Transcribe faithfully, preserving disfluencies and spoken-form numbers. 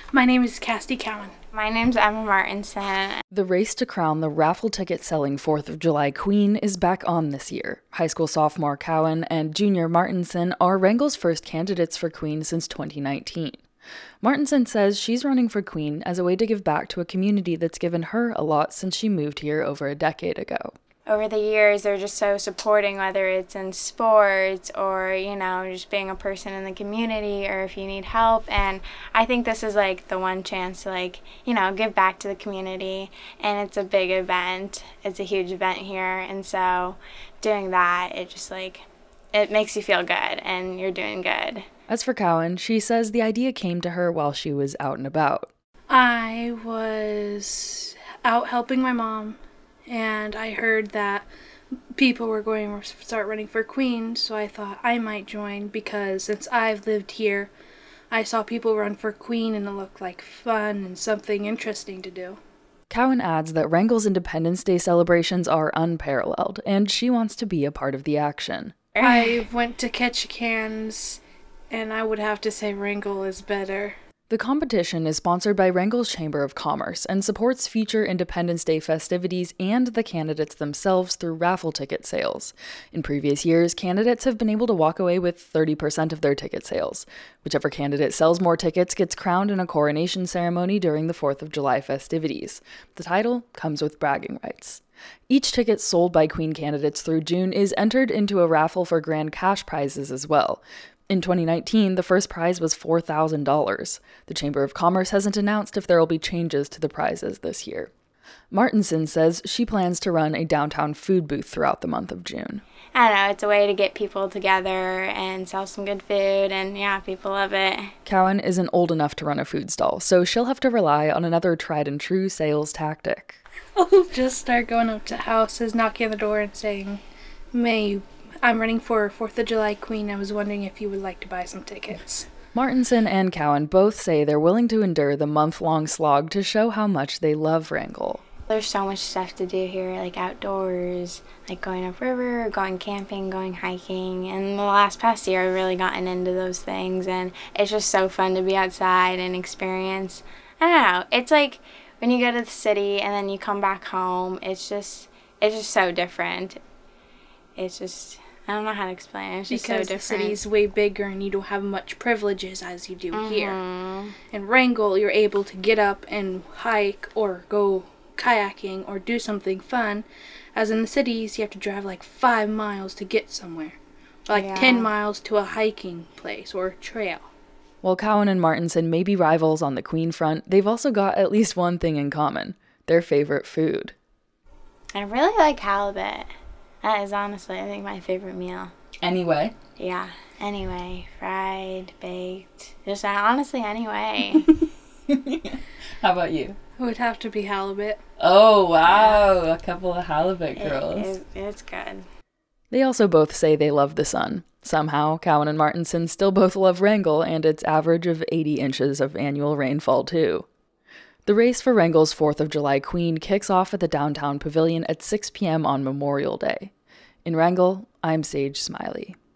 My name is Cassidy Cowan. My name's Emma Martinson. The race to crown the raffle ticket-selling fourth of July Queen is back on this year. High school sophomore Cowan and junior Martinson are Wrangell's first candidates for Queen since twenty nineteen. Martinson says she's running for Queen as a way to give back to a community that's given her a lot since she moved here over a decade ago. Over the years, they're just so supporting, whether it's in sports or, you know, just being a person in the community or if you need help. And I think this is, like, the one chance to, like, you know, give back to the community. And it's a big event. It's a huge event here. And so doing that, it just, like, it makes you feel good and you're doing good. As for Cowan, she says the idea came to her while she was out and about. I was out helping my mom, and I heard that people were going to start running for Queen, so I thought I might join because since I've lived here, I saw people run for Queen and it looked like fun and something interesting to do. Cowan adds that Wrangell's Independence Day celebrations are unparalleled, and she wants to be a part of the action. I went to Ketchikan's, and I would have to say Wrangell is better. The competition is sponsored by Wrangell's Chamber of Commerce and supports future Independence Day festivities and the candidates themselves through raffle ticket sales. In previous years, candidates have been able to walk away with thirty percent of their ticket sales. Whichever candidate sells more tickets gets crowned in a coronation ceremony during the fourth of July festivities. The title comes with bragging rights. Each ticket sold by Queen candidates through June is entered into a raffle for grand cash prizes as well. In twenty nineteen, the first prize was four thousand dollars. The Chamber of Commerce hasn't announced if there will be changes to the prizes this year. Martinson says she plans to run a downtown food booth throughout the month of June. I don't know, it's a way to get people together and sell some good food, and yeah, people love it. Cowan isn't old enough to run a food stall, so she'll have to rely on another tried-and-true sales tactic. I'll just start going up to houses, knocking on the door and saying, "May you I'm running for fourth of July Queen. I was wondering if you would like to buy some tickets." Martinson and Cowan both say they're willing to endure the month-long slog to show how much they love Wrangell. There's so much stuff to do here, like outdoors, like going upriver, going camping, going hiking. And the last past year, I've really gotten into those things. And it's just so fun to be outside and experience. I don't know. It's like when you go to the city and then you come back home, it's just, it's just so different. It's just... I don't know how to explain it. It's just because so different. The city's way bigger and you don't have much privileges as you do Mm-hmm. here. In Wrangell, you're able to get up and hike or go kayaking or do something fun. As in the cities, you have to drive like five miles to get somewhere. Like Yeah. ten miles to a hiking place or trail. While Cowan and Martinson may be rivals on the Queen front, they've also got at least one thing in common: their favorite food. I really like halibut. That is honestly, I think, my favorite meal. Anyway. Yeah. Anyway, fried, baked, just honestly, anyway. How about you? It would have to be halibut. Oh, wow. A couple of halibut girls. It, it, it's good. They also both say they love the sun. Somehow, Cowan and Martinson still both love Wrangell and its average of eighty inches of annual rainfall, too. The race for Wrangell's fourth of July Queen kicks off at the downtown pavilion at six p.m. on Memorial Day. In Wrangell, I'm Sage Smiley.